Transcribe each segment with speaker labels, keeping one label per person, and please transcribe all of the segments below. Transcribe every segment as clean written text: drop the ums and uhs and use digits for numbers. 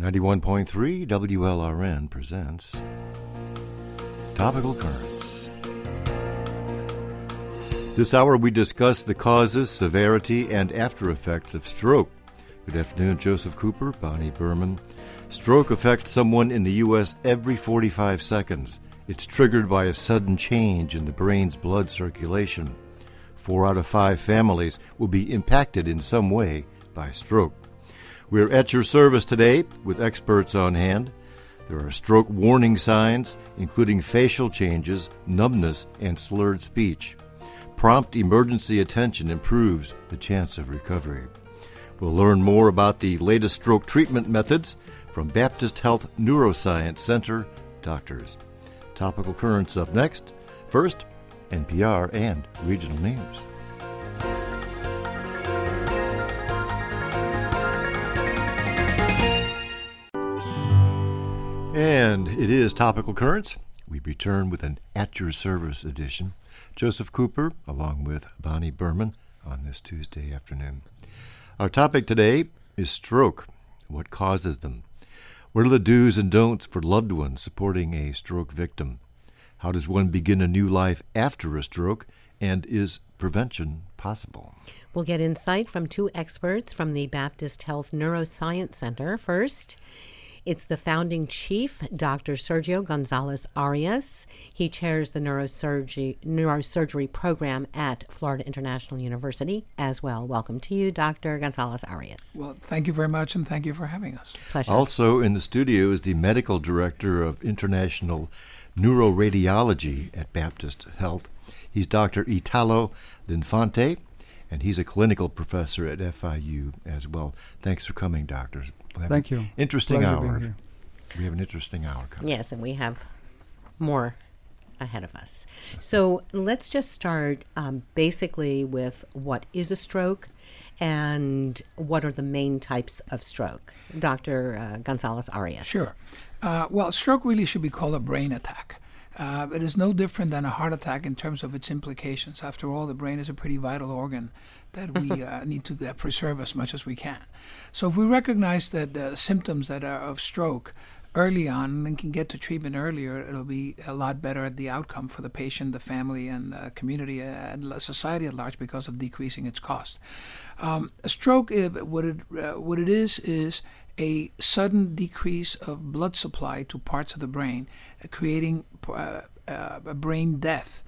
Speaker 1: 91.3 WLRN presents Topical Currents. This hour we discuss the causes, severity, and after effects of stroke. Good afternoon, Joseph Cooper, Bonnie Berman. Stroke affects someone in the U.S. every 45 seconds. It's triggered by a sudden change in the brain's blood circulation. 4 out of 5 families will be impacted in some way by stroke. We're at your service today with experts on hand. There are stroke warning signs, including facial changes, numbness, and slurred speech. Prompt emergency attention improves the chance of recovery. We'll learn more about the latest stroke treatment methods from Baptist Health Neuroscience Center doctors. Topical Currents up next. First, NPR and regional news. And it is Topical Currents. We return with an At Your Service edition. Joseph Cooper, along with Bonnie Berman, on this Tuesday afternoon. Our topic today is stroke. What causes them? What are the do's and don'ts for loved ones supporting a stroke victim? How does one begin a new life after a stroke? And is prevention possible?
Speaker 2: We'll get insight from 2 experts from the Baptist Health Neuroscience Center. First, it's the founding chief, Dr. Sergio Gonzalez Arias. He chairs the neurosurgery program at Florida International University as well. Welcome to you, Dr. Gonzalez Arias.
Speaker 3: Well, thank you very much, and thank you for having us.
Speaker 2: Pleasure.
Speaker 1: Also in the studio is the medical director of International Neuroradiology at Baptist Health. He's Dr. Italo Linfante, and he's a clinical professor at FIU as well. Thanks for coming, doctors.
Speaker 4: Thank you.
Speaker 1: Interesting
Speaker 4: Pleasure
Speaker 1: hour.
Speaker 4: being here.
Speaker 1: We have an interesting hour coming.
Speaker 2: Yes, and we have more ahead of us. So let's just start basically with what is a stroke and what are the main types of stroke. Dr. Gonzalez Arias.
Speaker 3: Sure. Well, stroke really should be called a brain attack. It is no different than a heart attack in terms of its implications. After all, the brain is a pretty vital organ that we need to preserve as much as we can. So if we recognize that symptoms that are of stroke early on and can get to treatment earlier, it'll be a lot better at the outcome for the patient, the family, and the community and society at large because of decreasing its cost. A stroke, what it is a sudden decrease of blood supply to parts of the brain, creating a brain death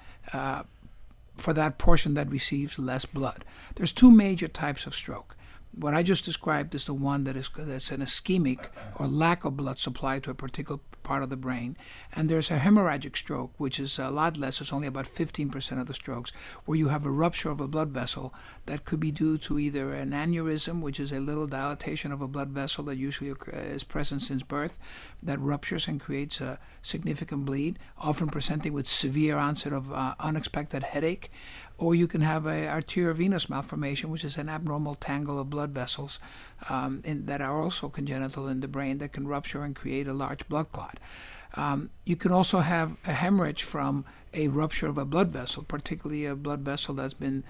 Speaker 3: for that portion that receives less blood. There's 2 major types of stroke. What I just described is the one that's an ischemic or lack of blood supply to a particular part of the brain. And there's a hemorrhagic stroke, which is a lot less. It's only about 15% of the strokes, where you have a rupture of a blood vessel that could be due to either an aneurysm, which is a little dilatation of a blood vessel that usually is present since birth, that ruptures and creates a significant bleed, often presenting with severe onset of unexpected headache. Or you can have an arteriovenous malformation, which is an abnormal tangle of blood vessels that are also congenital in the brain that can rupture and create a large blood clot. You can also have a hemorrhage from a rupture of a blood vessel, particularly a blood vessel that's been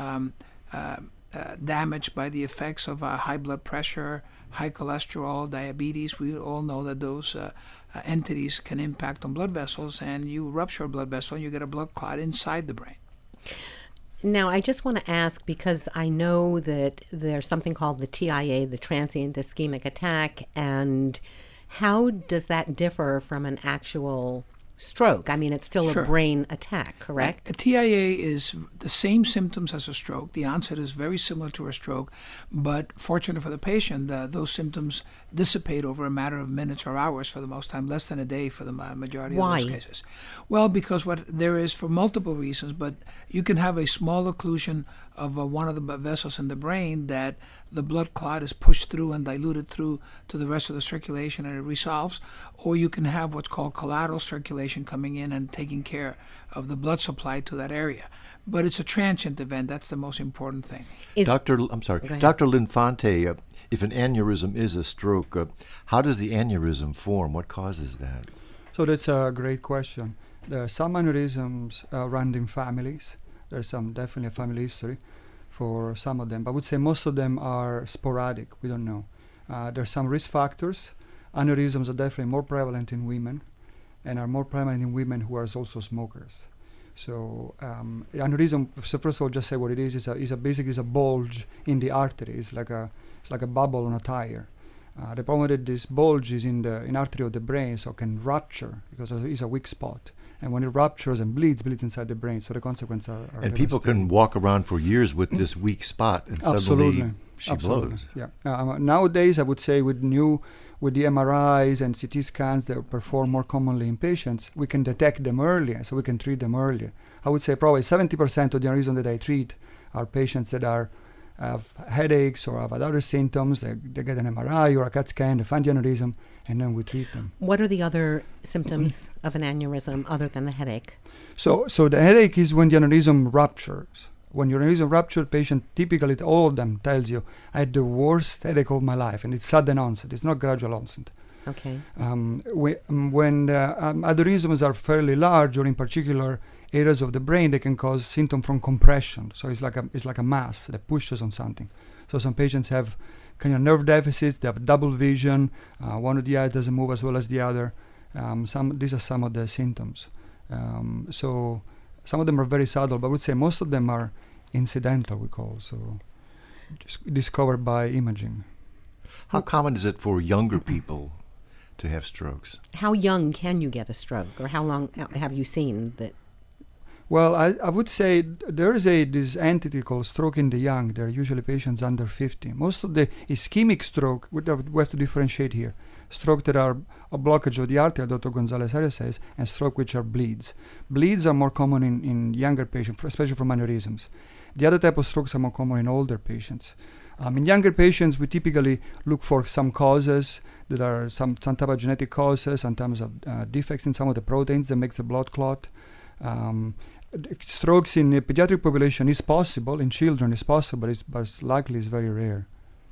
Speaker 3: damaged by the effects of high blood pressure, high cholesterol, diabetes. We all know that those entities can impact on blood vessels, and you rupture a blood vessel and you get a blood clot inside the brain.
Speaker 2: Now, I just want to ask, because I know that there's something called the TIA, the transient ischemic attack, and how does that differ from an actual stroke? I mean, it's still
Speaker 3: Sure.
Speaker 2: a brain attack, correct?
Speaker 3: A TIA is the same symptoms as a stroke. The onset is very similar to a stroke, but fortunate for the patient, those symptoms dissipate over a matter of minutes or hours for the most time, less than a day for the majority
Speaker 2: Why?
Speaker 3: of those cases. Well, because what there is for multiple reasons, but you can have a small occlusion of one of the vessels in the brain that the blood clot is pushed through and diluted through to the rest of the circulation and it resolves, or you can have what's called collateral circulation coming in and taking care of the blood supply to that area. But it's a transient event. That's the most important thing.
Speaker 1: Dr. Linfante, if an aneurysm is a stroke, how does the aneurysm form? What causes that?
Speaker 4: So that's a great question. There are some aneurysms run in families. There's definitely a family history for some of them. But I would say most of them are sporadic. We don't know. There are some risk factors. aneurysms are definitely more prevalent in women and are more prevalent in women who are also smokers. So aneurysm, so first of all, just say what it is basically a bulge in the artery. It's like a bubble on a tire. The problem with this bulge is in artery of the brain, so it can rupture because it's a weak spot. And when it ruptures and bleeds inside the brain. So the consequences are
Speaker 1: and people can walk around for years with this weak spot, and suddenly she blows.
Speaker 4: Yeah. Nowadays, I would say with the MRIs and CT scans that perform more commonly in patients, we can detect them earlier, so we can treat them earlier. I would say probably 70% of the aneurysm that I treat are patients that have headaches or have other symptoms. They get an MRI or a CAT scan, they find the aneurysm, and then we treat them.
Speaker 2: What are the other symptoms of an aneurysm other than the headache?
Speaker 4: So the headache is when the aneurysm ruptures. When your aneurysm ruptured, patient typically, all of them tells you, I had the worst headache of my life, and it's sudden onset. It's not gradual onset.
Speaker 2: Okay.
Speaker 4: When aneurysms are fairly large, or in particular areas of the brain, they can cause symptom from compression. So it's like a mass that pushes on something. So some patients have kind of nerve deficits. They have double vision. One of the eyes doesn't move as well as the other. These are some of the symptoms. So some of them are very subtle, but I would say most of them are incidental, we call, so discovered by imaging.
Speaker 1: How common is it for younger people to have strokes?
Speaker 2: How young can you get a stroke, or how long have you seen that?
Speaker 4: Well, I would say there is this entity called stroke in the young. They're usually patients under 50. Most of the ischemic stroke, we have to differentiate here. Stroke that are a blockage of the artery, Dr. Gonzalez-Arias says, and stroke which are bleeds. Bleeds are more common in younger patients, especially from aneurysms. The other type of strokes are more common in older patients. In younger patients, we typically look for some causes that are some type of genetic causes, in terms of defects in some of the proteins that makes the blood clot. Strokes in the pediatric population is possible, in children is possible, but likely is very rare.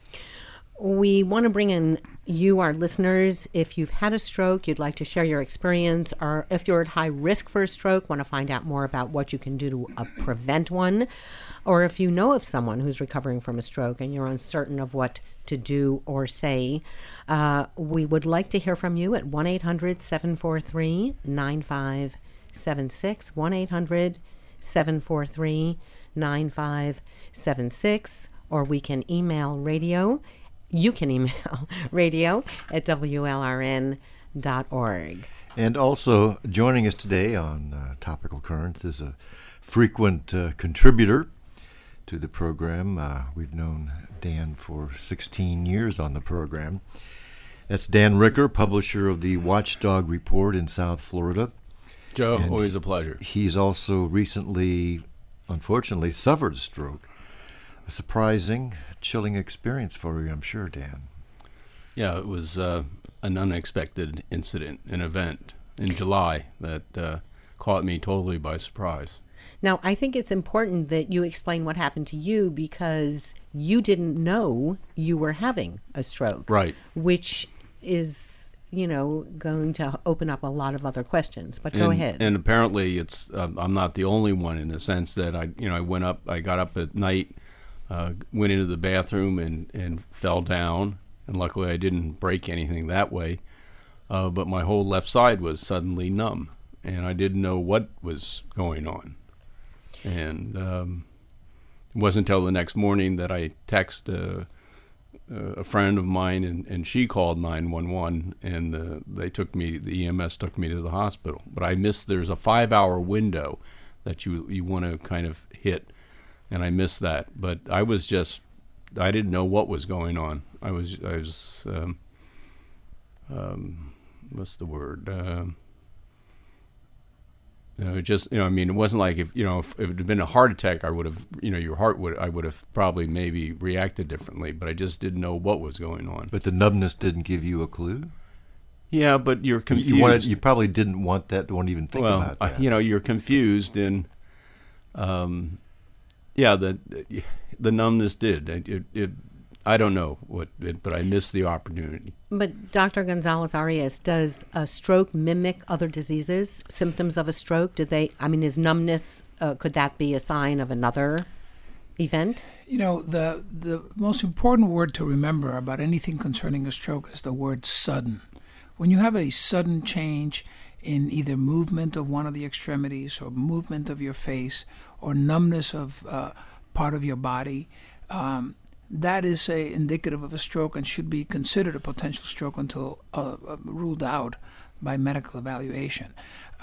Speaker 2: We want to bring in you, our listeners. If you've had a stroke, you'd like to share your experience, or if you're at high risk for a stroke, want to find out more about what you can do to prevent one, or if you know of someone who's recovering from a stroke and you're uncertain of what to do or say, we would like to hear from you at 1-800-743-9576, 1-800-743-9576, or we can email radio. You can email radio@WLRN.org.
Speaker 1: And also joining us today on Topical Currents is a frequent contributor to the program. We've known Dan for 16 years on the program. That's Dan Ricker, publisher of the Watchdog Report in South Florida.
Speaker 5: Joe,
Speaker 1: And
Speaker 5: always a pleasure.
Speaker 1: He's also recently, unfortunately, suffered a stroke. A surprising, chilling experience for you, I'm sure, Dan.
Speaker 5: Yeah, it was an unexpected incident, an event in July that caught me totally by surprise.
Speaker 2: Now, I think it's important that you explain what happened to you, because you didn't know you were having a stroke.
Speaker 5: Right.
Speaker 2: Which is, going to open up a lot of other questions. But go ahead.
Speaker 5: And apparently it's I'm not the only one, in the sense that I got up at night, went into the bathroom and fell down, and luckily I didn't break anything that way. But my whole left side was suddenly numb, and I didn't know what was going on. And it wasn't until the next morning that I texted a friend of mine, and she called 911, and the EMS took me to the hospital. But I missed, there's a 5-hour window that you want to kind of hit, and I missed that. But I didn't know what was going on. I was what's the word? It wasn't like if it had been a heart attack, I would have, I would have probably maybe reacted differently, but I just didn't know what was going on.
Speaker 1: But the numbness didn't give you a clue?
Speaker 5: Yeah, but you're confused.
Speaker 1: You probably didn't want that, don't even think about that.
Speaker 5: You're confused, and the numbness did. I don't know but I missed the opportunity.
Speaker 2: But Dr. Gonzalez-Arias, does a stroke mimic other diseases, symptoms of a stroke? Is numbness, could that be a sign of another event?
Speaker 3: The most important word to remember about anything concerning a stroke is the word sudden. When you have a sudden change in either movement of one of the extremities or movement of your face or numbness of part of your body, that is indicative of a stroke and should be considered a potential stroke until ruled out by medical evaluation.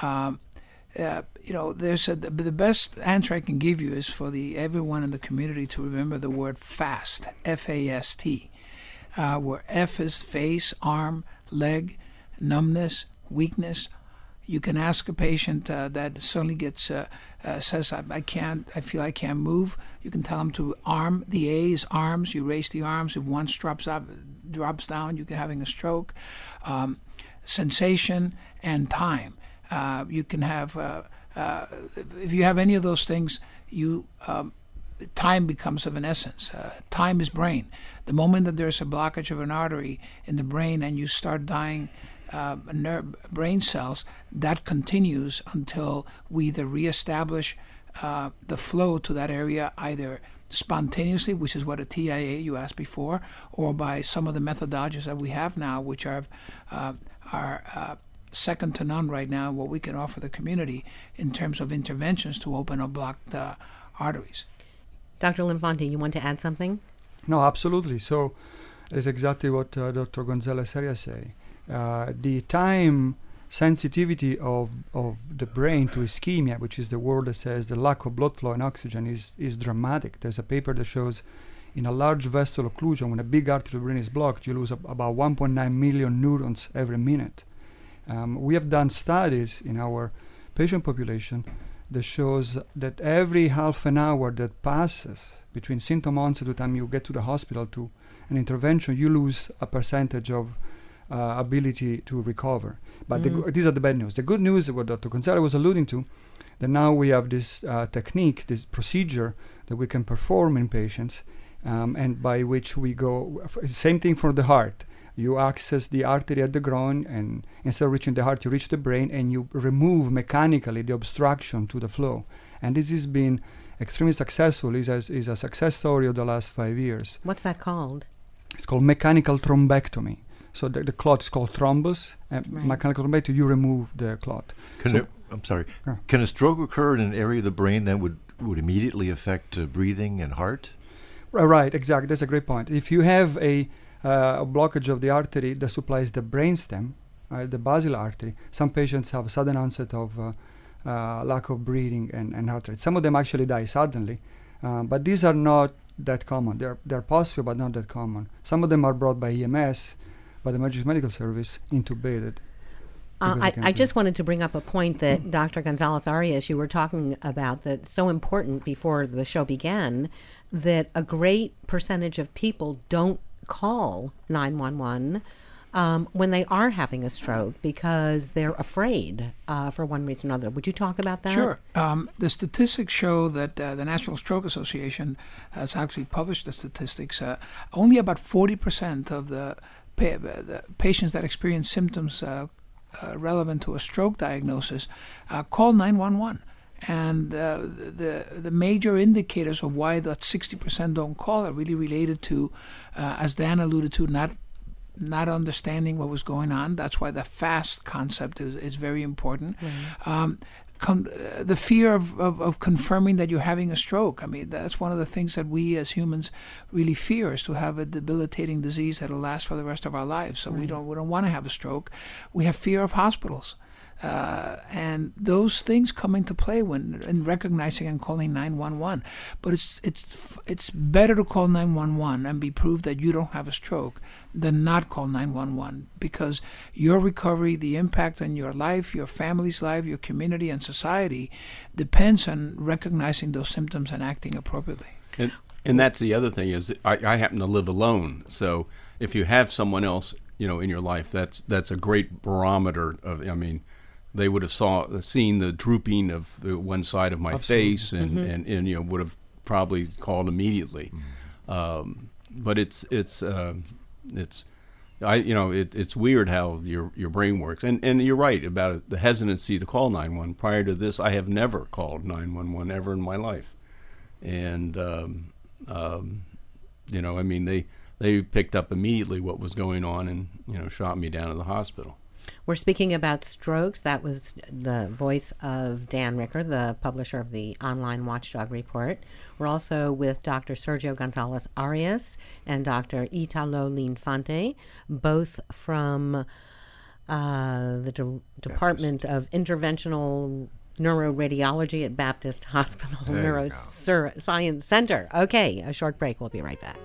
Speaker 3: There's the best answer I can give you is for everyone in the community to remember the word FAST, F-A-S-T, where F is face, arm, leg, numbness, weakness. You can ask a patient that suddenly says, I feel I can't move. You can tell them to arm. The A is arms. You raise the arms. If one drops down, you're having a stroke. Sensation and time. You can have, if you have any of those things, time becomes of an essence. Time is brain. The moment that there's a blockage of an artery in the brain and you start dying brain cells, that continues until we either reestablish the flow to that area, either spontaneously, which is what a TIA you asked before, or by some of the methodologies that we have now, which are second to none right now, what we can offer the community in terms of interventions to open up blocked arteries.
Speaker 2: Dr. Linfanti, you want to add something?
Speaker 4: No, absolutely. So it's exactly what Dr. Gonzalez-Arias say. The time sensitivity of the brain to ischemia, which is the word that says the lack of blood flow and oxygen, is dramatic. There's a paper that shows in a large vessel occlusion, when a big artery of the brain is blocked, you lose about 1.9 million neurons every minute. We have done studies in our patient population that shows that every half an hour that passes between symptom onset to the time you get to the hospital to an intervention, you lose a percentage of ability to recover. But these are the bad news. The good news is what Dr. Gonzalez was alluding to, that now we have this technique, this procedure that we can perform in patients, and by which we go, same thing for the heart. You access the artery at the groin, and instead of reaching the heart, you reach the brain, and you remove mechanically the obstruction to the flow. And this has been extremely successful. Is a success story of the last 5 years.
Speaker 2: What's that called?
Speaker 4: It's called mechanical thrombectomy. So the clot is called thrombus, and mechanical thrombectomy, you remove the clot.
Speaker 1: Can a stroke occur in an area of the brain that would immediately affect breathing and heart?
Speaker 4: Right, exactly. That's a great point. If you have a blockage of the artery that supplies the brainstem, the basilar artery, some patients have a sudden onset of lack of breathing and heart rate. Some of them actually die suddenly, but these are not that common. They're possible, but not that common. Some of them are brought by EMS, by the emergency medical service, intubated.
Speaker 2: I just wanted to bring up a point that Dr. Gonzalez-Arias, you were talking about, that's so important before the show began, that a great percentage of people don't call 911 when they are having a stroke because they're afraid for one reason or another. Would you talk about that?
Speaker 3: Sure. The statistics show that the National Stroke Association has actually published the statistics. Only about 40% of the patients that experience symptoms relevant to a stroke diagnosis call 911. And the major indicators of why that 60% don't call are really related to, as Dan alluded to, not understanding what was going on. That's why the FAST concept is very important. Right. The fear of confirming that you're having a stroke. I mean, that's one of the things that we as humans really fear, is to have a debilitating disease that'll last for the rest of our lives. So we don't want to have a stroke. We have fear of hospitals. And those things come into play in recognizing and calling 911. But it's better to call 911 and be proved that you don't have a stroke than not call 911, because your recovery, the impact on your life, your family's life, your community and society depends on recognizing those symptoms and acting appropriately.
Speaker 5: And that's the other thing, is I happen to live alone. So if you have someone else, in your life, that's a great barometer of, they would have seen the drooping of the one side of my face, and would have probably called immediately. But it's weird how your brain works, and you're right about the hesitancy to call 911. Prior to this, I have never called 911 ever in my life, and they picked up immediately what was going on and, shot me down to the hospital.
Speaker 2: We're speaking about strokes. That was the voice of Dan Ricker, the publisher of the online Watchdog Report. We're also with Dr. Sergio Gonzalez Arias and Dr. Italo Linfante, both from the Department of Interventional Neuroradiology at Baptist Hospital Neuroscience Center. Okay, a short break. We'll be right back.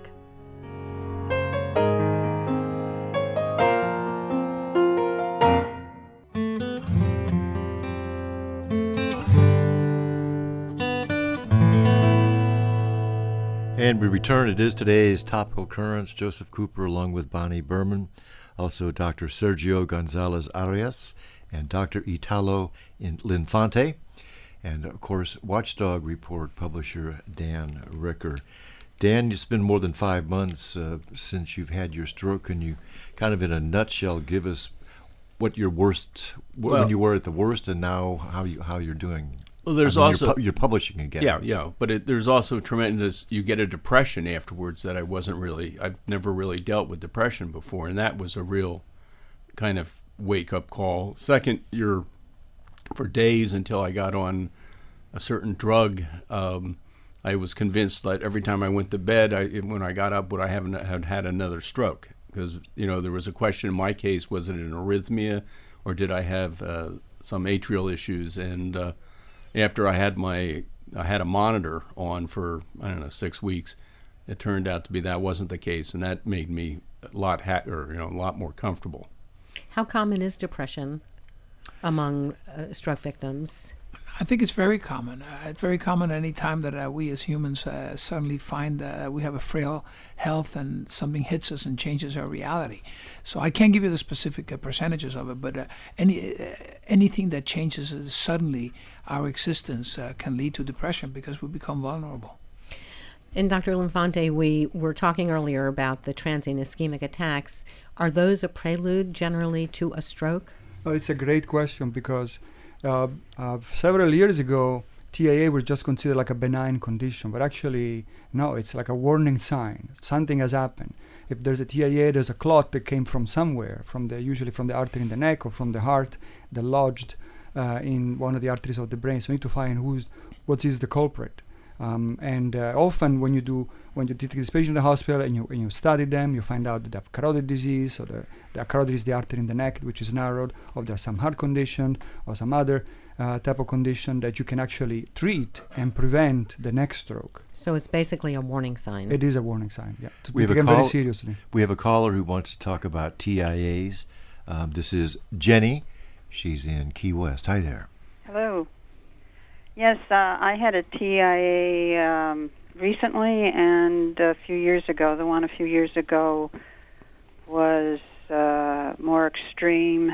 Speaker 1: And we return. It is today's Topical Currents. Joseph Cooper along with Bonnie Berman, also Dr. Sergio Gonzalez Arias and Dr. Italo Linfante, and, of course, Watchdog Report publisher Dan Ricker. Dan, it's been more than 5 months since you've had your stroke. Can you kind of in a nutshell give us what your worst, when you were at the worst, and now how you're doing?
Speaker 5: Well, there's also
Speaker 1: you're publishing again.
Speaker 5: Yeah, but there's also tremendous. You get a depression afterwards that I've never really dealt with depression before, and that was a real kind of wake up call. Second, for days until I got on a certain drug, I was convinced that every time I went to bed, when I got up, would I have had another stroke? Because there was a question in my case: was it an arrhythmia, or did I have some atrial issues? And after I had a monitor on for 6 weeks, it turned out to be that wasn't the case, and that made me a lot more comfortable.
Speaker 2: How common is depression among stroke victims?
Speaker 3: I think it's very common. It's very common any time that we as humans suddenly find we have a frail health and something hits us and changes our reality. So I can't give you the specific percentages of it, but anything that changes suddenly our existence can lead to depression because we become vulnerable.
Speaker 2: And Dr. Linfante, we were talking earlier about the transient ischemic attacks. Are those a prelude generally to a stroke?
Speaker 4: Well, it's a great question because several years ago, TIA was just considered like a benign condition, but actually, no, it's like a warning sign. Something has happened. If there's a TIA, there's a clot that came from somewhere, usually from the artery in the neck or from the heart that lodged in one of the arteries of the brain. So you need to find what is the culprit. And often when you treat this patient in the hospital and you study them, you find out that they have carotid disease, or the carotid is the artery in the neck which is narrowed, or there's some heart condition or some other type of condition that you can actually treat and prevent the next stroke.
Speaker 2: So it's basically a warning sign.
Speaker 4: It is a warning sign, yeah.
Speaker 1: We have
Speaker 4: very seriously.
Speaker 1: We have a caller who wants to talk about TIAs. This is Jenny. She's in Key West. Hi there.
Speaker 6: Hello. Yes, I had a TIA recently and a few years ago. The one a few years ago was more extreme.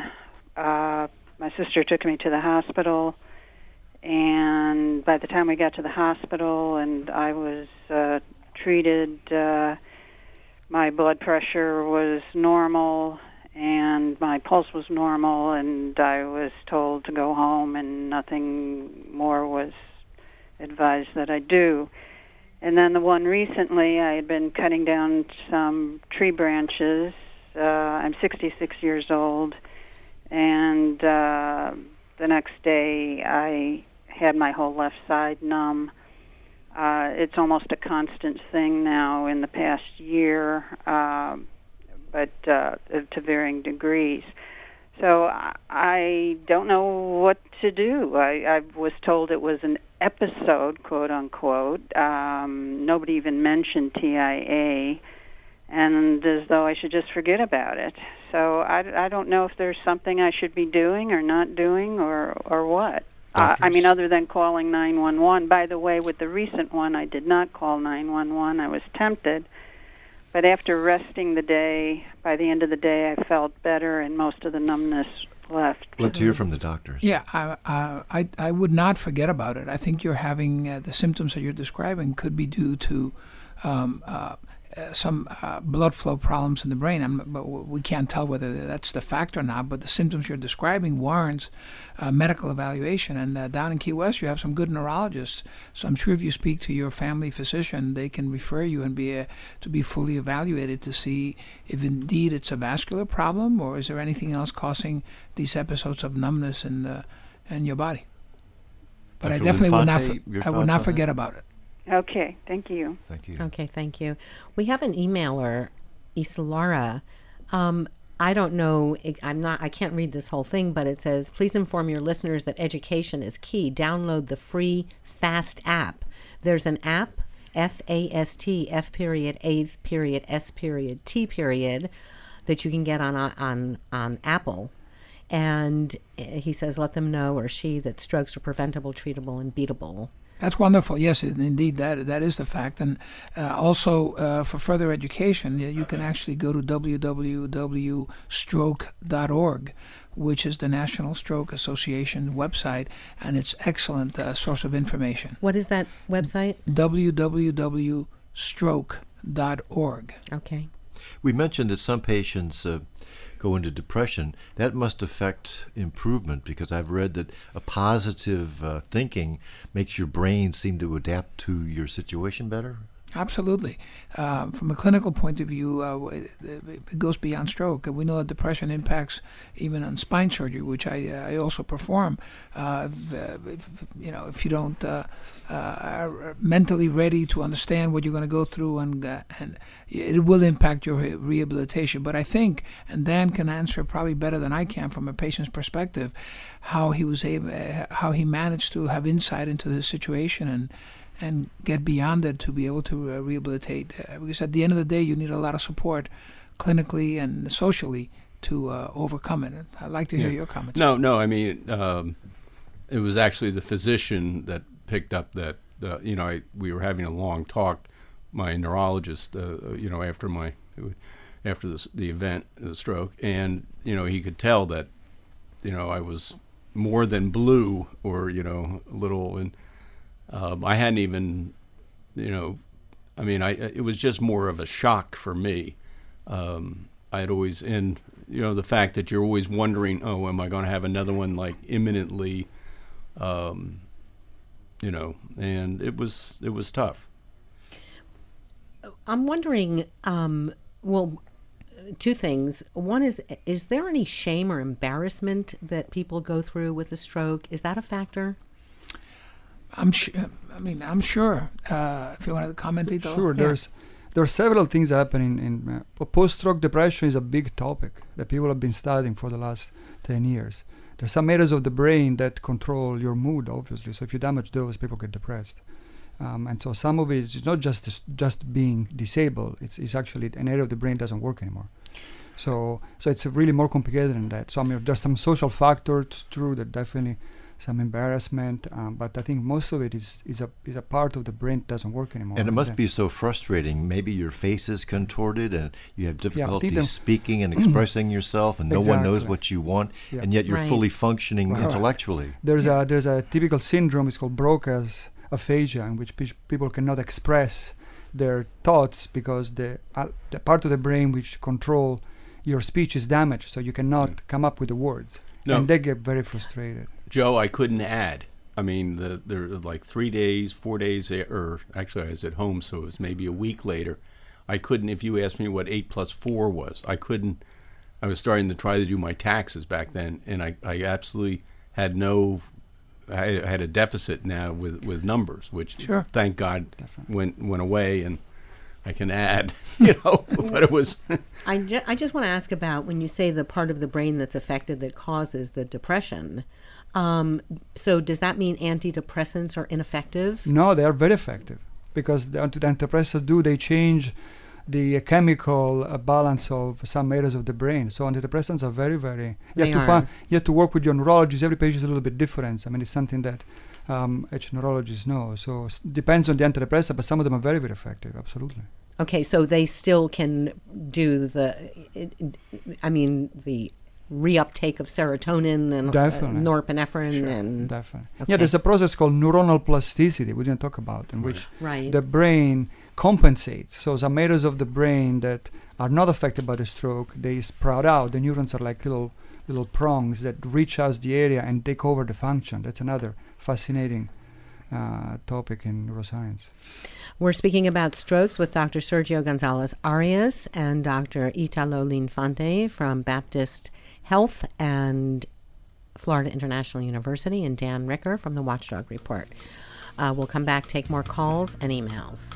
Speaker 6: My sister took me to the hospital, and by the time we got to the hospital and I was treated, my blood pressure was normal and my pulse was normal, and I was told to go home and nothing more was advised that I do. And then the one recently, I had been cutting down some tree branches. I'm 66 years old, and the next day I had my whole left side numb. It's almost a constant thing now in the past year, but to varying degrees. So I don't know what to do. I was told it was an episode, quote unquote. Nobody even mentioned TIA, and as though I should just forget about it. So I don't know if there's something I should be doing or not doing or what. I mean, other than calling 911. By the way, with the recent one, I did not call 911. I was tempted. But after resting the day, by the end of the day, I felt better and most of the numbness left.
Speaker 1: Let's hear from the doctors.
Speaker 3: Yeah, I would not forget about it. I think you're having the symptoms that you're describing could be due to some blood flow problems in the brain. But we can't tell whether that's the fact or not. But the symptoms you're describing warrants medical evaluation. And down in Key West, you have some good neurologists. So I'm sure if you speak to your family physician, they can refer you and to be fully evaluated to see if indeed it's a vascular problem or is there anything else causing these episodes of numbness in your body. But
Speaker 1: Dr.
Speaker 3: I definitely will not.
Speaker 1: Infante, your
Speaker 3: I will
Speaker 1: thoughts
Speaker 3: not
Speaker 1: on
Speaker 3: forget
Speaker 1: that?
Speaker 3: about it.
Speaker 6: Okay, thank you.
Speaker 1: Thank you.
Speaker 2: Okay, thank you. We have an emailer, Isalara. I don't know. I can't read this whole thing, but it says, "Please inform your listeners that education is key. Download the free FAST app. There's an app, FAST, F.A.S.T, that you can get on Apple." And he says, let them know, or she, that strokes are preventable, treatable, and beatable.
Speaker 3: That's wonderful. Yes, indeed, that is the fact. And also, for further education, you can actually go to www.stroke.org, which is the National Stroke Association website, and it's excellent source of information.
Speaker 2: What is that website?
Speaker 3: www.stroke.org.
Speaker 2: Okay.
Speaker 1: We mentioned that some patients go into depression. That must affect improvement, because I've read that a positive thinking makes your brain seem to adapt to your situation better.
Speaker 3: Absolutely. From a clinical point of view, it goes beyond stroke. We know that depression impacts even on spine surgery, which I also perform. If you don't are mentally ready to understand what you're going to go through, and it will impact your rehabilitation. But I think, and Dan can answer probably better than I can from a patient's perspective, how he managed to have insight into the situation and get beyond it to be able to rehabilitate. Because at the end of the day, you need a lot of support clinically and socially to overcome it. I'd like to hear your comments.
Speaker 5: No. I mean, it was actually the physician that picked up that, we were having a long talk, my neurologist, after the event, the stroke, and, he could tell that, I was more than blue or, a little, and I hadn't even, it was just more of a shock for me. I'd always, and, the fact that you're always wondering, oh, am I going to have another one like imminently, and it was tough.
Speaker 2: I'm wondering, two things. One is there any shame or embarrassment that people go through with a stroke? Is that a factor?
Speaker 3: I'm sure. If you want to comment, Ito.
Speaker 4: Sure.
Speaker 3: Yeah.
Speaker 4: There are several things happening in post-stroke depression. Is a big topic that people have been studying for the last 10 years. There's some areas of the brain that control your mood, obviously. So if you damage those, people get depressed. And so some of it is not just being disabled. It's actually an area of the brain doesn't work anymore. So it's really more complicated than that. So there's some social factors, true, that definitely some embarrassment, but I think most of it is a part of the brain that doesn't work anymore.
Speaker 1: And it must be so frustrating. Maybe your face is contorted and you have difficulty speaking and expressing yourself, and no one knows what you want, and yet you're fully functioning intellectually.
Speaker 4: There's a typical syndrome. It's called Broca's aphasia, in which people cannot express their thoughts because the part of the brain which control your speech is damaged, so you cannot come up with the words. No. And they get very frustrated.
Speaker 5: Joe, I couldn't add. I mean, there were like 3 days, 4 days, or actually I was at home, so it was maybe a week later. I couldn't, if you asked me what 8 plus 4 was, I couldn't. I was starting to try to do my taxes back then, and I absolutely had I had a deficit now with numbers, which thank God went away, and I can add, but it was.
Speaker 2: I just want to ask about when you say the part of the brain that's affected that causes the depression. So does that mean antidepressants are ineffective?
Speaker 4: No, they are very effective, because the antidepressants they change the chemical balance of some areas of the brain. So antidepressants are very, very. You have to work with your neurologist. Every patient is a little bit different. I mean, it's something that each neurologist knows. So depends on the antidepressant, but some of them are very, very effective. Absolutely.
Speaker 2: Okay, so they still can do the reuptake of serotonin and norepinephrine and
Speaker 4: definitely. Okay. Yeah, there's a process called neuronal plasticity we didn't talk about, in which the brain compensates. So some areas of the brain that are not affected by the stroke, they sprout out. The neurons are like little prongs that reach out the area and take over the function. That's another fascinating topic in neuroscience.
Speaker 2: We're speaking about strokes with Dr. Sergio Gonzalez Arias and Dr. Italo Linfante from Baptist Health and Florida International University, and Dan Ricker from the Watchdog Report. We'll come back, take more calls and emails.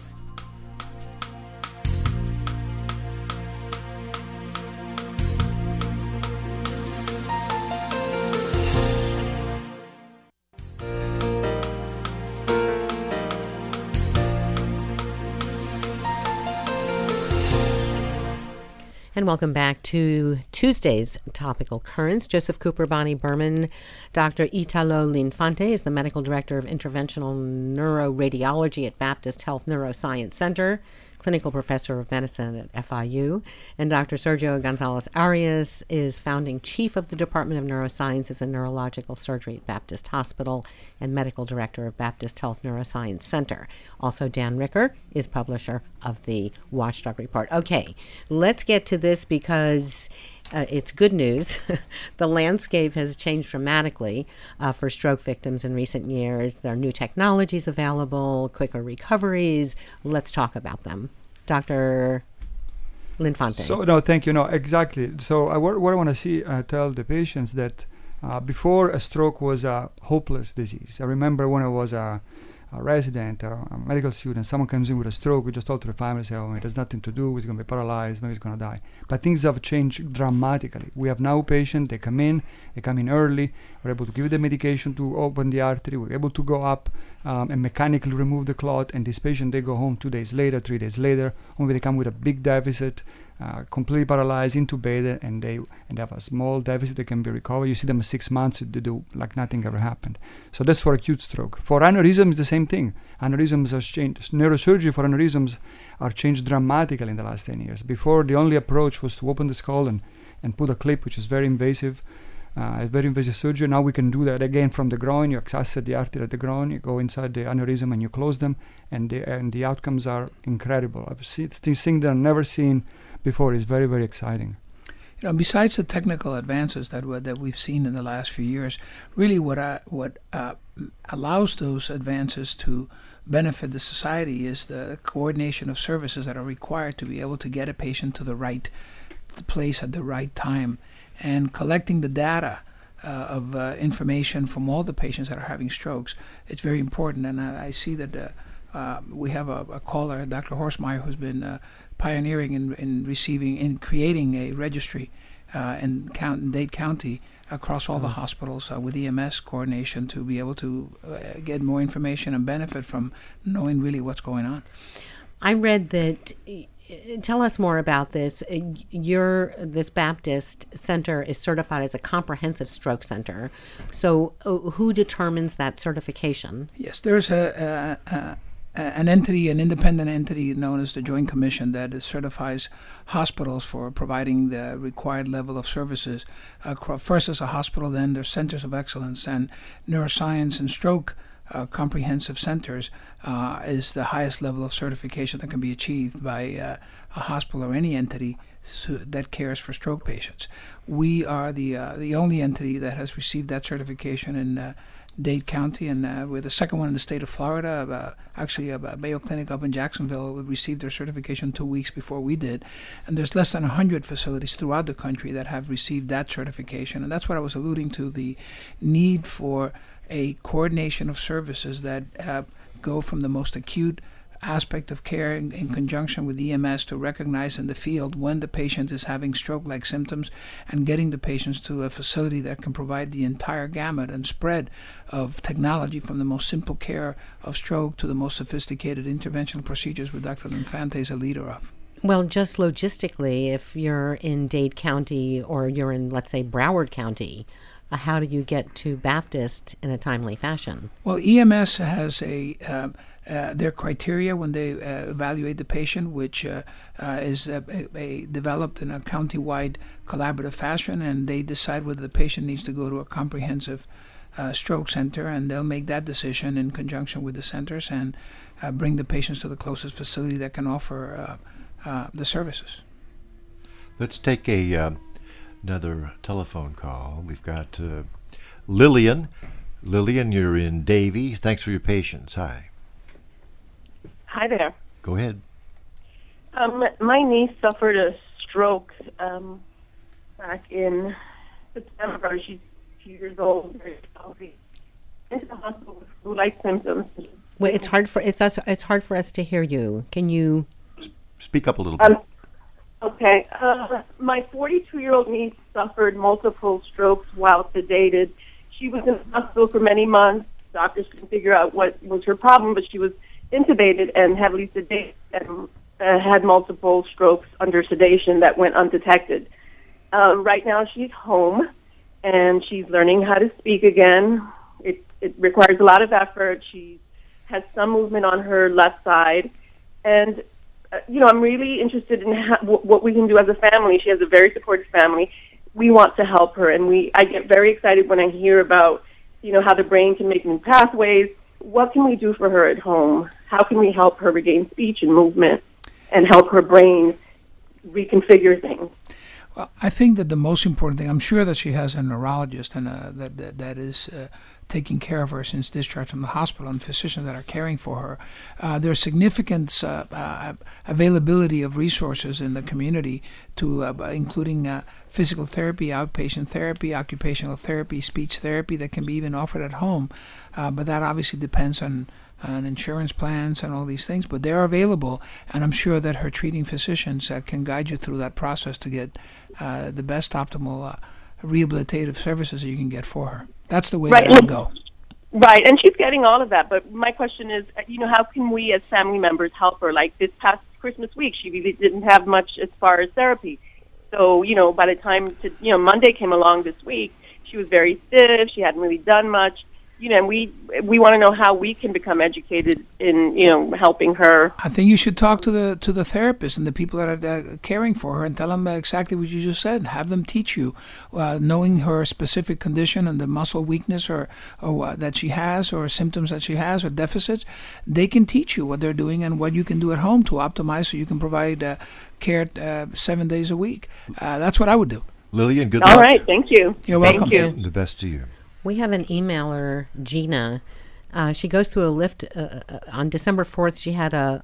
Speaker 2: And welcome back to Tuesday's Topical Currents. Joseph Cooper, Bonnie Berman. Dr. Italo Linfante is the Medical Director of Interventional Neuroradiology at Baptist Health Neuroscience Center, Clinical Professor of Medicine at FIU. And Dr. Sergio Gonzalez Arias is Founding Chief of the Department of Neurosciences and Neurological Surgery at Baptist Hospital and Medical Director of Baptist Health Neuroscience Center. Also, Dan Ricker is publisher of the Watchdog Report. Okay, let's get to this because it's good news. The landscape has changed dramatically for stroke victims in recent years. There are new technologies available, quicker recoveries. Let's talk about them. Dr. Linfante.
Speaker 4: So, no, thank you. No, exactly. So what I want to tell the patients that before, a stroke was a hopeless disease. I remember when I was a resident or a medical student, someone comes in with a stroke, we just told to the family, say, oh, there's nothing to do, he's going to be paralyzed, maybe he's going to die. But things have changed dramatically. We have now patients, they come in early, we're able to give them medication to open the artery, we're able to go up and mechanically remove the clot, and this patient, they go home 2 days later, 3 days later, or they come with a big deficit, completely paralyzed, intubated, and they have a small deficit that can be recovered. You see them in 6 months, they do like nothing ever happened. So that's for acute stroke. For aneurysms, the same thing. Aneurysms have changed. Neurosurgery for aneurysms are changed dramatically in the last 10 years. Before, the only approach was to open the skull and put a clip, which is very invasive. Very invasive surgery. Now we can do that again from the groin. You access the artery at the groin, you go inside the aneurysm and you close them, and the outcomes are incredible. I've seen things that I've never seen before. Is very, very exciting.
Speaker 3: You know, besides the technical advances that we've seen in the last few years, really what allows those advances to benefit the society is the coordination of services that are required to be able to get a patient to the right place at the right time, and collecting the data of information from all the patients that are having strokes. It's very important, and I see that we have a caller, Dr. Horstmeyer, who's been pioneering in creating a registry in Dade County across all the hospitals with EMS coordination to be able to get more information and benefit from knowing really what's going on.
Speaker 2: I read that. Tell us more about this. This Baptist Center is certified as a comprehensive stroke center. So who determines that certification?
Speaker 3: Yes, there's an entity, an independent entity known as the Joint Commission that certifies hospitals for providing the required level of services. First as a hospital, then there's centers of excellence, and neuroscience and stroke comprehensive centers is the highest level of certification that can be achieved by a hospital or any entity that cares for stroke patients. We are the only entity that has received that certification in Dade County, and we're the second one in the state of Florida. Actually, Mayo Clinic up in Jacksonville received their certification 2 weeks before we did. And there's less than 100 facilities throughout the country that have received that certification. And that's what I was alluding to, the need for a coordination of services that go from the most acute aspect of care in conjunction with EMS to recognize in the field when the patient is having stroke-like symptoms, and getting the patients to a facility that can provide the entire gamut and spread of technology from the most simple care of stroke to the most sophisticated interventional procedures, with Dr. Linfante is a leader of.
Speaker 2: Well, just logistically, if you're in Dade County or you're in, let's say, Broward County, how do you get to Baptist in a timely fashion? Well,
Speaker 3: EMS has their criteria when they evaluate the patient, which is developed in a county-wide collaborative fashion, and they decide whether the patient needs to go to a comprehensive stroke center, and they'll make that decision in conjunction with the centers and bring the patients to the closest facility that can offer the services.
Speaker 1: Let's take another telephone call. We've got Lillian. Lillian, you're in Davie. Thanks for your patience. Hi.
Speaker 7: Hi there.
Speaker 1: Go ahead.
Speaker 7: My niece suffered a stroke back in September. She's a few years old, very healthy. Into the hospital with flu-like symptoms.
Speaker 2: Well, it's hard for us to hear you. Can you
Speaker 1: speak up a little bit?
Speaker 7: Okay. My 42-year-old niece suffered multiple strokes while sedated. She was in the hospital for many months. Doctors couldn't figure out what was her problem, but she was intubated and heavily sedated and had multiple strokes under sedation that went undetected. Right now she's home, and she's learning how to speak again. It requires a lot of effort. She has some movement on her left side. And, I'm really interested in what we can do as a family. She has a very supportive family. We want to help her, and I get very excited when I hear about, how the brain can make new pathways. What can we do for her at home? How can we help her regain speech and movement and help her brain reconfigure things?
Speaker 3: Well, I think that the most important thing, I'm sure that she has a neurologist and that is taking care of her since discharge from the hospital, and physicians that are caring for her. There's significant availability of resources in the community to including physical therapy, outpatient therapy, occupational therapy, speech therapy that can be even offered at home. But that obviously depends on insurance plans and all these things, but they're available, and I'm sure that her treating physicians can guide you through that process to get the best optimal rehabilitative services that you can get for her. That's the way that I would go.
Speaker 7: Right, and she's getting all of that, but my question is, how can we as family members help her? Like this past Christmas week, she really didn't have much as far as therapy. So, by the time Monday came along this week, she was very stiff, she hadn't really done much. And we want to know how we can become educated in helping her.
Speaker 3: I think you should talk to the therapist and the people that are caring for her and tell them exactly what you just said. Have them teach you, knowing her specific condition and the muscle weakness or that she has, or symptoms that she has, or deficits. They can teach you what they're doing and what you can do at home to optimize so you can provide care 7 days a week. That's what I would do.
Speaker 1: Lillian, good luck.
Speaker 7: All right, thank you.
Speaker 3: You're welcome.
Speaker 7: Thank you.
Speaker 1: The best to you.
Speaker 2: We have an emailer, Gina. She goes through a lift. On December 4th, she had a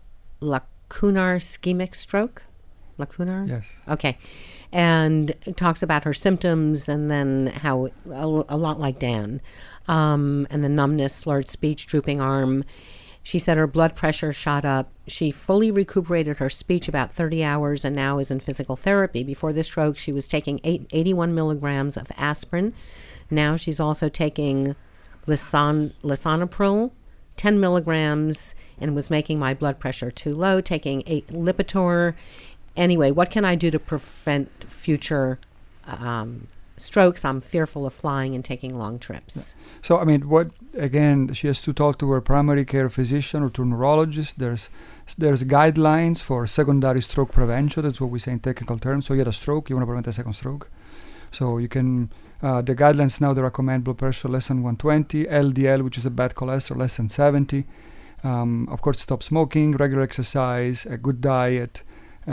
Speaker 2: lacunar ischemic stroke. Lacunar?
Speaker 4: Yes.
Speaker 2: Okay. And talks about her symptoms, and then how a lot like Dan. And the numbness, slurred speech, drooping arm. She said her blood pressure shot up. She fully recuperated her speech about 30 hours and now is in physical therapy. Before the stroke, she was taking 81 milligrams of aspirin. Now she's also taking lisinopril, 10 milligrams, and was making my blood pressure too low, taking 8 Lipitor. Anyway, what can I do to prevent future strokes? I'm fearful of flying and taking long trips.
Speaker 4: So, she has to talk to her primary care physician or to a neurologist. There's guidelines for secondary stroke prevention. That's what we say in technical terms. So you had a stroke, you want to prevent a second stroke. So you can... the guidelines now, they recommend blood pressure less than 120, LDL, which is a bad cholesterol, less than 70. Of course, stop smoking, regular exercise, a good diet,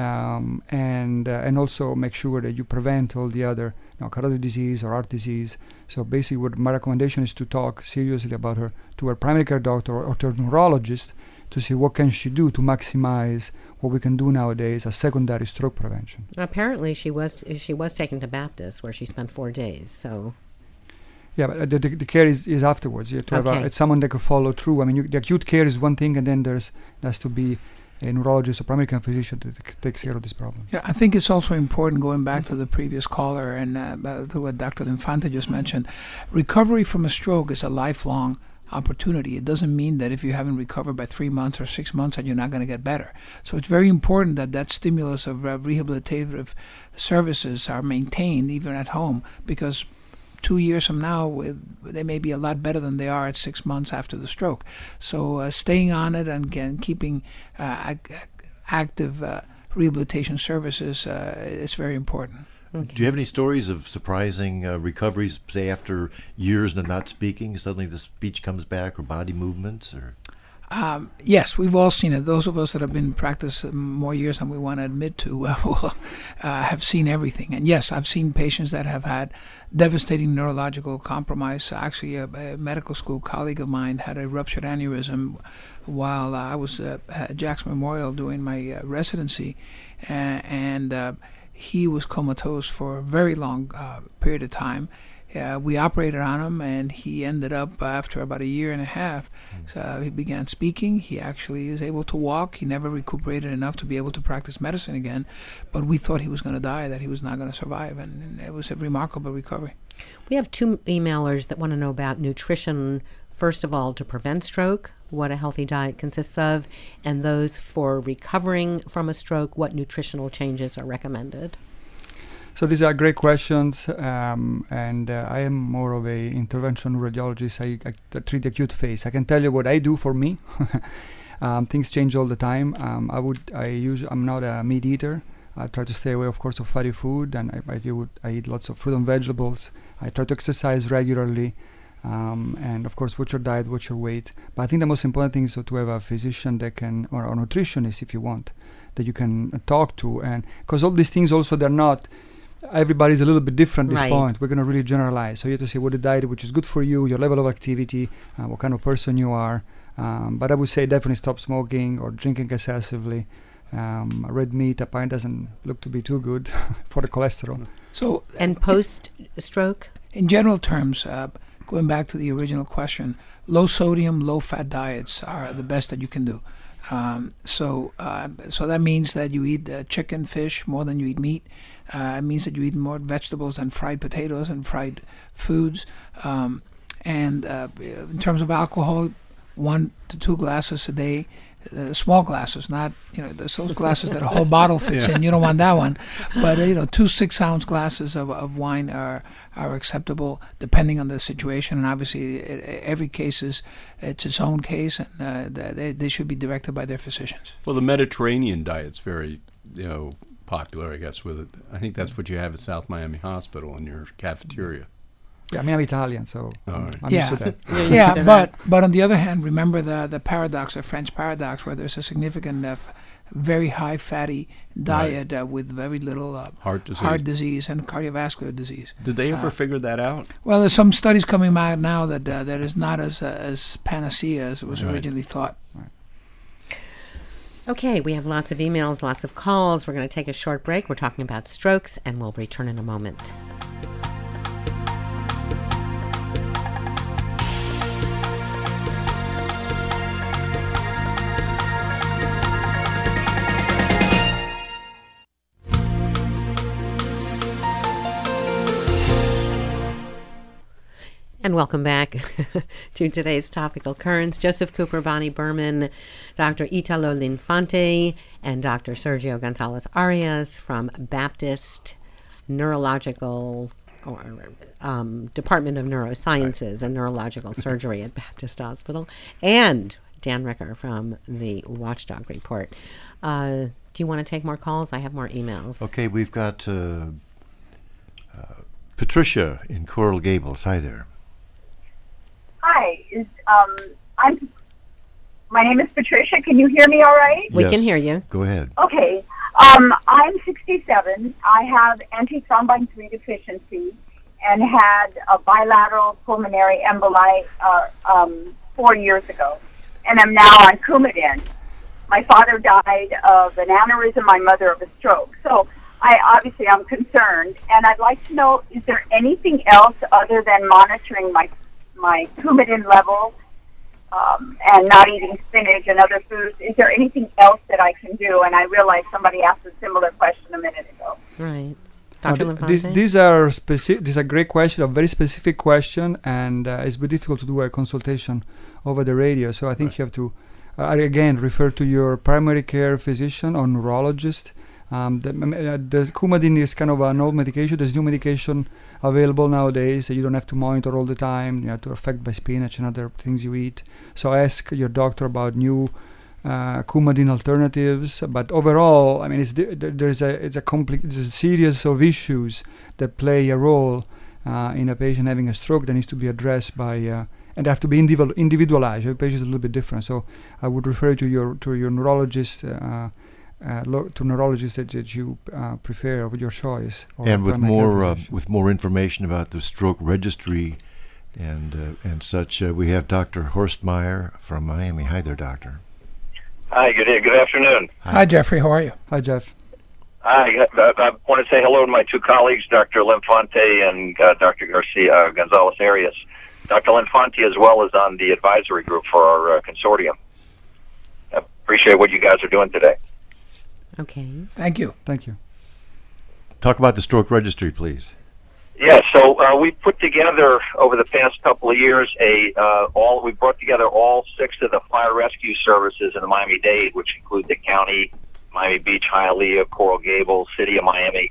Speaker 4: and also make sure that you prevent all the other carotid disease or heart disease. So basically, what my recommendation is to talk seriously about her to her primary care doctor or to her neurologist to see what can she do to maximize what we can do nowadays as secondary stroke prevention.
Speaker 2: Apparently, she was taken to Baptist, where she spent 4 days. So,
Speaker 4: yeah, but the care is afterwards. You have to have someone that can follow through. The acute care is one thing, and then there has to be a neurologist or primary care physician that takes care of this problem.
Speaker 3: Yeah, I think it's also important, going back to the previous caller and to what Dr. Infante just mentioned. Recovery from a stroke is a lifelong opportunity. It doesn't mean that if you haven't recovered by 3 months or 6 months that you're not going to get better. So it's very important that stimulus of rehabilitative services are maintained even at home, because 2 years from now they may be a lot better than they are at 6 months after the stroke. So staying on it and again keeping active rehabilitation services is very important.
Speaker 1: Do you have any stories of surprising recoveries, say after years of not speaking, suddenly the speech comes back, or body movements, or?
Speaker 3: Yes, we've all seen it. Those of us that have been in practice more years than we want to admit to have seen everything. And yes, I've seen patients that have had devastating neurological compromise. Actually, a medical school colleague of mine had a ruptured aneurysm while I was at Jackson Memorial doing my residency, and he was comatose for a very long period of time. We operated on him, and he ended up, after about a year and a half, he began speaking. He actually is able to walk. He never recuperated enough to be able to practice medicine again, but we thought he was going to die, that he was not going to survive, and it was a remarkable recovery.
Speaker 2: We have 2 emailers that want to know about nutrition, first of all, to prevent stroke, what a healthy diet consists of, and those for recovering from a stroke, what nutritional changes are recommended.
Speaker 4: So these are great questions, and I am more of a intervention radiologist. I treat the acute phase. I can tell you what I do for me. Things change all the time. I'm not a meat eater. I try to stay away, of course, of fatty food, and I eat lots of fruit and vegetables. I try to exercise regularly, and of course, watch your diet, watch your weight. But I think the most important thing is to have a physician that can, or a nutritionist, if you want, that you can talk to, and because all these things also, they're not. Everybody's a little bit different at this point. We're going to really generalize. So you have to say what the diet which is good for you, your level of activity, what kind of person you are. But I would say definitely stop smoking or drinking excessively. Red meat apparently doesn't look to be too good for the cholesterol.
Speaker 3: So,
Speaker 2: and post-stroke?
Speaker 3: In general terms, going back to the original question, low sodium, low fat diets are the best that you can do. So that means that you eat chicken, fish more than you eat meat. It means that you eat more vegetables and fried potatoes and fried foods. And in terms of alcohol, 1 to 2 glasses a day. Small glasses, not those glasses that a whole bottle fits in. You don't want that one. But 2 6-ounce glasses of wine are acceptable depending on the situation. And obviously, every case it's its own case, and they should be directed by their physicians.
Speaker 5: Well, the Mediterranean diet's very popular, I guess. With it, I think that's what you have at South Miami Hospital in your cafeteria.
Speaker 4: Yeah, I mean, I'm Italian, so I'm used to that.
Speaker 3: Yeah, but on the other hand, remember the paradox, the French paradox, where there's a significant, very high fatty diet with very little heart disease and cardiovascular disease.
Speaker 5: Did they ever figure that out?
Speaker 3: Well, there's some studies coming out now that is not as panacea as it was originally thought. Right.
Speaker 2: Okay, we have lots of emails, lots of calls. We're going to take a short break. We're talking about strokes, and we'll return in a moment. And welcome back to today's Topical Currents. Joseph Cooper, Bonnie Berman, Dr. Italo Linfante, and Dr. Sergio Gonzalez Arias from Baptist Neurological Department of Neurosciences and Neurological Surgery at Baptist Hospital, and Dan Ricker from the Watchdog Report. Do you want to take more calls? I have more emails.
Speaker 1: Okay, we've got Patricia in Coral Gables. Hi there.
Speaker 8: Hi, my name is Patricia. Can you hear me all right?
Speaker 2: We can hear you.
Speaker 1: Go ahead.
Speaker 8: Okay. I'm 67. I have antithrombin 3 deficiency and had a bilateral pulmonary emboli 4 years ago. And I'm now on Coumadin. My father died of an aneurysm, my mother of a stroke. So I'm concerned. And I'd like to know, is there anything else other than monitoring my Coumadin level and not eating spinach and other foods? Is there anything else that I can do? And I realize somebody asked a similar question a minute ago.
Speaker 2: Right. Dr. Linfante?
Speaker 4: These are specific. This is a great question, a very specific question, and it's very difficult to do a consultation over the radio. So I think you have to, again, refer to your primary care physician or neurologist. The Coumadin is kind of an old medication. There's new medication available nowadays that you don't have to monitor all the time. You have to affect by spinach and other things you eat. So ask your doctor about new Coumadin alternatives, but overall, I mean, it's a series of issues that play a role in a patient having a stroke that needs to be addressed by, and they have to be individualized. Every patient is a little bit different, so I would refer to your neurologist, to neurologists that you prefer of your choice.
Speaker 1: And with more information about the stroke registry and such, we have Dr. Horst Meyer from Miami. Hi there, doctor.
Speaker 9: Hi, good afternoon.
Speaker 3: Hi, Jeffrey. How are you?
Speaker 4: Hi, Jeff.
Speaker 9: Hi, I want to say hello to my two colleagues, Dr. Linfante and Dr. Garcia Gonzalez Arias. Dr. Linfante as well is on the advisory group for our consortium. I appreciate what you guys are doing today.
Speaker 2: Okay.
Speaker 3: Thank you.
Speaker 4: Thank you.
Speaker 1: Talk about the stroke registry, please.
Speaker 9: Yeah, so we put together over the past couple of years we brought together all 6 of the fire rescue services in the Miami-Dade, which include the county, Miami Beach, Hialeah, Coral Gables, City of Miami,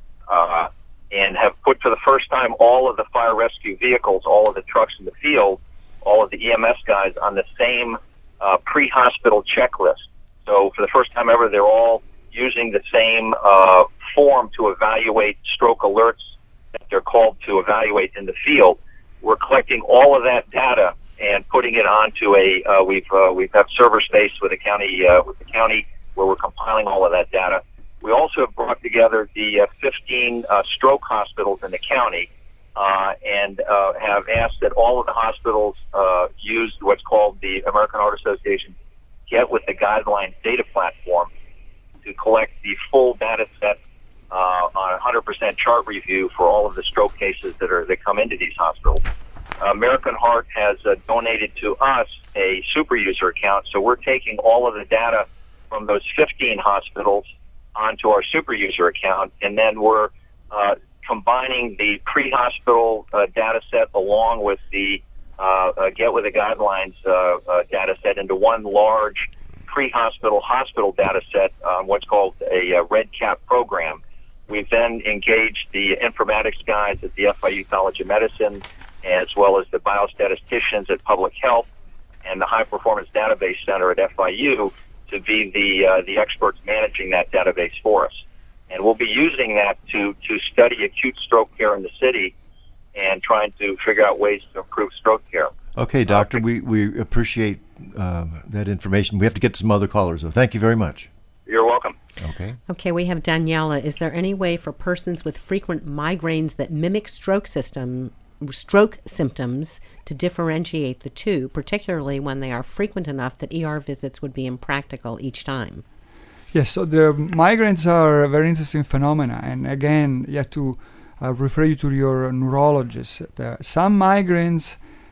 Speaker 9: and have put for the first time all of the fire rescue vehicles, all of the trucks in the field, all of the EMS guys on the same pre-hospital checklist. So for the first time ever, they're all using the same form to evaluate stroke alerts that they're called to evaluate in the field. We're collecting all of that data and putting it onto we've got server space with the county where we're compiling all of that data. We also have brought together the 15 stroke hospitals in the county and have asked that all of the hospitals use what's called the American Heart Association Get With The Guidelines data platform to collect the full data set on 100% chart review for all of the stroke cases that come into these hospitals. American Heart has donated to us a super user account, so we're taking all of the data from those 15 hospitals onto our super user account, and then we're combining the pre-hospital data set along with the Get With The Guidelines data set into one large pre-hospital hospital data set on what's called a REDCap program. We've then engaged the informatics guys at the FIU College of Medicine, as well as the biostatisticians at Public Health and the High Performance Database Center at FIU to be the experts managing that database for us. And we'll be using that to study acute stroke care in the city and trying to figure out ways to improve stroke care.
Speaker 1: Okay, doctor, we appreciate that information. We have to get to some other callers, though. Thank you very much.
Speaker 9: You're welcome.
Speaker 2: Okay, we have Daniela. Is there any way for persons with frequent migraines that mimic stroke symptoms to differentiate the two, particularly when they are frequent enough that ER visits would be impractical each time?
Speaker 4: Yes, so the migraines are a very interesting phenomena, and again, you have to refer you to your neurologist. Some migraines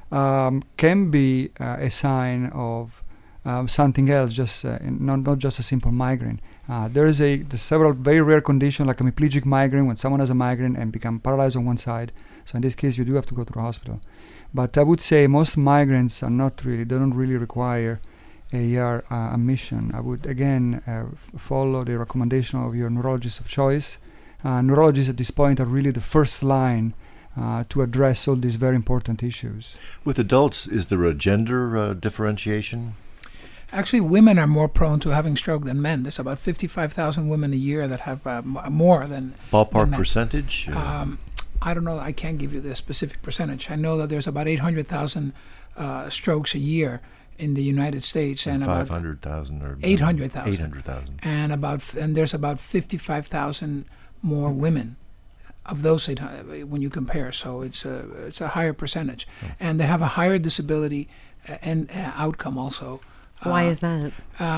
Speaker 4: can be a sign of something else, just not just a simple migraine. There's several very rare conditions like a hemiplegic migraine, when someone has a migraine and become paralyzed on one side. So in this case, you do have to go to the hospital. But I would say most migraines they don't really require a ER admission. I would again follow the recommendation of your neurologist of choice. Neurologists at this point are really the first line to address all these very important issues.
Speaker 1: With adults, is there a gender differentiation?
Speaker 3: Actually, women are more prone to having stroke than men. There's about 55,000 women a year that have more than
Speaker 1: ballpark
Speaker 3: men.
Speaker 1: Percentage?
Speaker 3: I don't know. I can't give you the specific percentage. I know that there's about 800,000 strokes a year in the United States, and about
Speaker 1: 500,000 or
Speaker 3: 800,000.
Speaker 1: 800,000.
Speaker 3: And there's about 55,000 more women of those 800 when you compare. So it's a higher percentage, and they have a higher disability and outcome also.
Speaker 2: Why is that?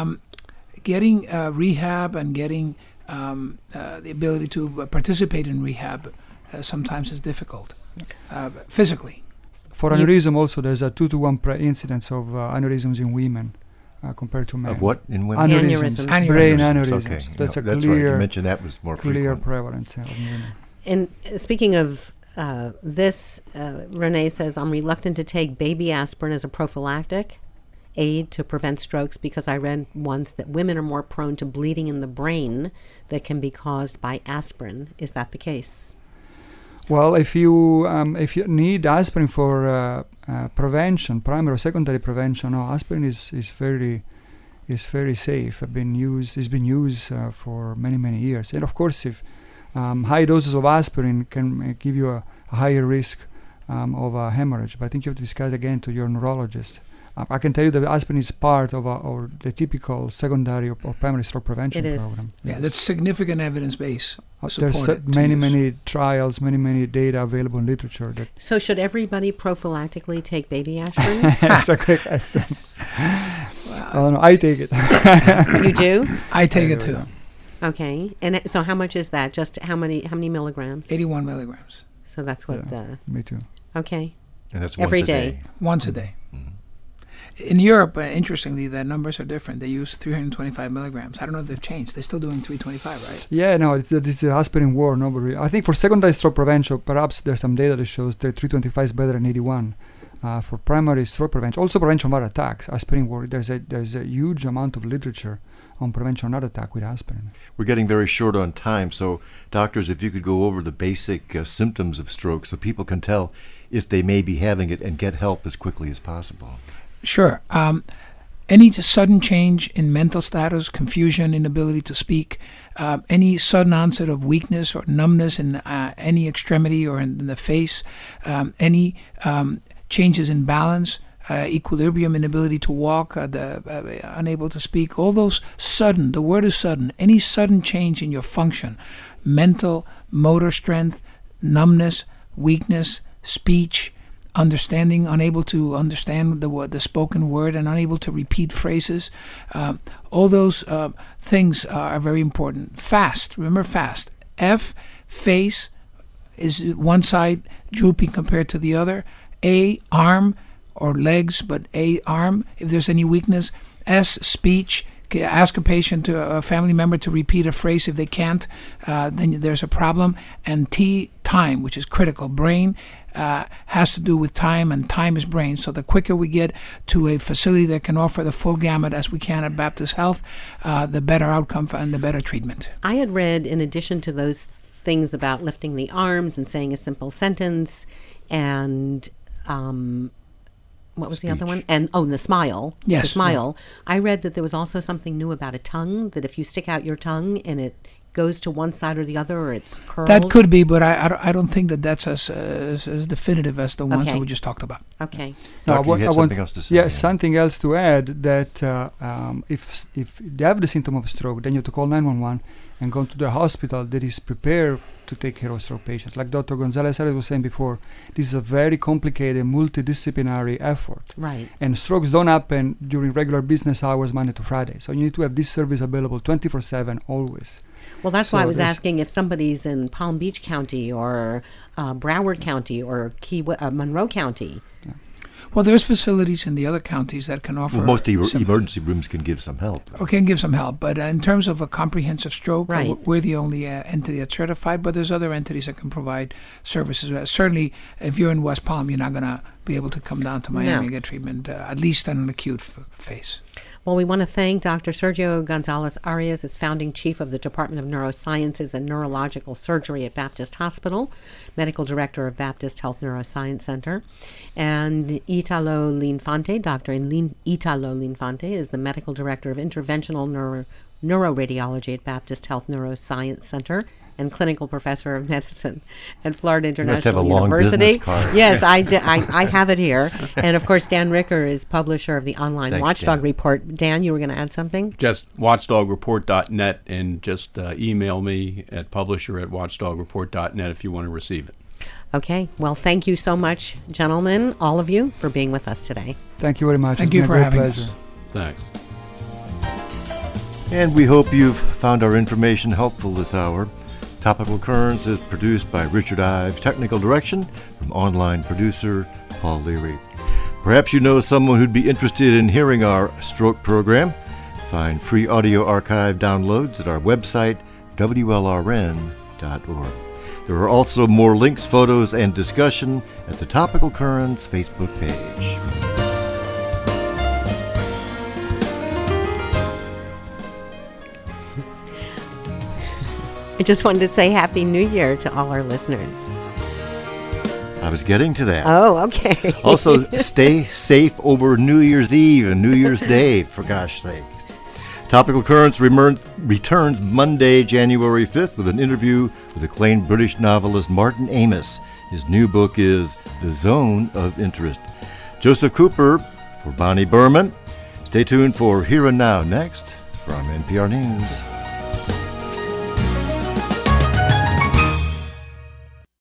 Speaker 3: Getting rehab and getting the ability to participate in rehab sometimes is difficult physically.
Speaker 4: For aneurysm also, there's a 2-to-1 incidence of aneurysms in women compared to men.
Speaker 1: Of what in women?
Speaker 2: Aneurysms.
Speaker 4: Brain aneurysms.
Speaker 1: Okay.
Speaker 4: That's
Speaker 1: that's right. You mentioned that was more
Speaker 4: clear
Speaker 1: frequent.
Speaker 4: prevalence of women.
Speaker 2: And speaking of this, Renee says, I'm reluctant to take baby aspirin as a prophylactic aid to prevent strokes because I read once that women are more prone to bleeding in the brain that can be caused by aspirin. Is that the case?
Speaker 4: Well, if you need aspirin for prevention, primary or secondary prevention, aspirin is very is very safe. It's been used for many years. And of course, if high doses of aspirin can give you a higher risk of a hemorrhage, but I think you have to discuss again to your neurologist. I can tell you that aspirin is part of the typical secondary or primary stroke prevention program.
Speaker 3: Yeah, that's significant evidence base.
Speaker 4: There's many trials, many data available in literature.
Speaker 2: So should everybody prophylactically take baby aspirin?
Speaker 4: That's a great question. No, I take it.
Speaker 2: You do?
Speaker 3: I take it too.
Speaker 2: Okay, and so how much is that? Just how many milligrams?
Speaker 3: 81 milligrams.
Speaker 2: So that's what.
Speaker 4: Me too.
Speaker 2: Okay.
Speaker 1: And that's
Speaker 2: every
Speaker 1: once a
Speaker 2: day.
Speaker 1: day.
Speaker 3: Once a day. Mm-hmm. In Europe, interestingly, the numbers are different. They use 325 milligrams. I don't know if they've changed. They're still doing 325, right?
Speaker 4: Yeah, no, this is the aspirin war. Nobody. I think for secondary stroke prevention, perhaps there's some data that shows that 325 is better than 81. For primary stroke prevention, also prevention of heart attacks, aspirin war. There's a huge amount of literature on prevention of heart attack with aspirin.
Speaker 1: We're getting very short on time, so doctors, if you could go over the basic symptoms of stroke so people can tell if they may be having it and get help as quickly as possible.
Speaker 3: Sure. Any sudden change in mental status, confusion, inability to speak, any sudden onset of weakness or numbness in any extremity or in the face, any changes in balance, equilibrium, inability to walk, unable to speak, all those sudden, the word is sudden, any sudden change in your function, mental, motor strength, numbness, weakness, speech, understanding, unable to understand the spoken word and unable to repeat phrases. All those things are very important. Fast, remember fast. F, face is one side drooping compared to the other. A, arm or legs, but A, arm if there's any weakness. S, speech. Ask a family member to repeat a phrase. If they can't, then there's a problem. And T, time, which is critical. Brain has to do with time, and time is brain. So the quicker we get to a facility that can offer the full gamut as we can at Baptist Health, the better outcome and the better treatment.
Speaker 2: I had read, in addition to those things about lifting the arms and saying a simple sentence, and what was
Speaker 1: Speech.
Speaker 2: the other one? And the smile.
Speaker 3: Yes.
Speaker 2: The smile. Yeah. I read that there was also something new about a tongue, that if you stick out your tongue and it goes to one side or the other, or it's curled.
Speaker 3: That could be, but I don't think that's as definitive as the ones that we just talked about.
Speaker 2: Okay.
Speaker 1: No, you had something else to say.
Speaker 4: Yeah, something else to add, that if they have the symptom of stroke, then you have to call 911 and go to the hospital that is prepared to take care of stroke patients. Like Dr. Gonzalez was saying before, this is a very complicated, multidisciplinary effort.
Speaker 2: Right.
Speaker 4: And strokes don't happen during regular business hours, Monday to Friday. So you need to have this service available 24/7, always.
Speaker 2: Well, that's why I was asking if somebody's in Palm Beach County or Broward County or Monroe County.
Speaker 4: Yeah.
Speaker 3: Well, there's facilities in the other counties that can offer.
Speaker 1: Well, most emergency rooms can give some help.
Speaker 3: Or can give some help, but in terms of a comprehensive stroke,
Speaker 2: right.
Speaker 3: We're the only entity that's certified. But there's other entities that can provide services. Certainly, if you're in West Palm, you're not going to be able to come down to Miami and get treatment, at least on an acute phase.
Speaker 2: Well, we want to thank Dr. Sergio Gonzalez Arias, as founding chief of the Department of Neurosciences and Neurological Surgery at Baptist Hospital, medical director of Baptist Health Neuroscience Center, and Italo Linfante. Dr. Italo Linfante is the medical director of interventional neuroradiology at Baptist Health Neuroscience Center and clinical professor of medicine at Florida International University.
Speaker 1: Business card.
Speaker 2: Yes, I have it here. And of course, Dan Ricker is publisher of the online Watchdog Report. Dan, you were going to add something?
Speaker 5: Just watchdogreport.net, and just email me at publisher@watchdogreport.net if you want to receive it.
Speaker 2: Okay. Well, thank you so much, gentlemen, all of you, for being with us today.
Speaker 4: Thank you very much.
Speaker 3: Thank you for having us.
Speaker 5: Thanks.
Speaker 1: And we hope you've found our information helpful this hour. Topical Currents is produced by Richard Ives, technical direction from online producer Paul Leary. Perhaps you know someone who'd be interested in hearing our stroke program. Find free audio archive downloads at our website, WLRN.org. There are also more links, photos, and discussion at the Topical Currents Facebook page.
Speaker 2: I just wanted to say Happy New Year to all our listeners.
Speaker 1: I was getting to that.
Speaker 2: Oh, okay.
Speaker 1: Also, stay safe over New Year's Eve and New Year's Day, for gosh sakes. Topical Currents returns Monday, January 5th with an interview with acclaimed British novelist Martin Amis. His new book is The Zone of Interest. Joseph Cooper for Bonnie Berman. Stay tuned for Here and Now next from NPR News.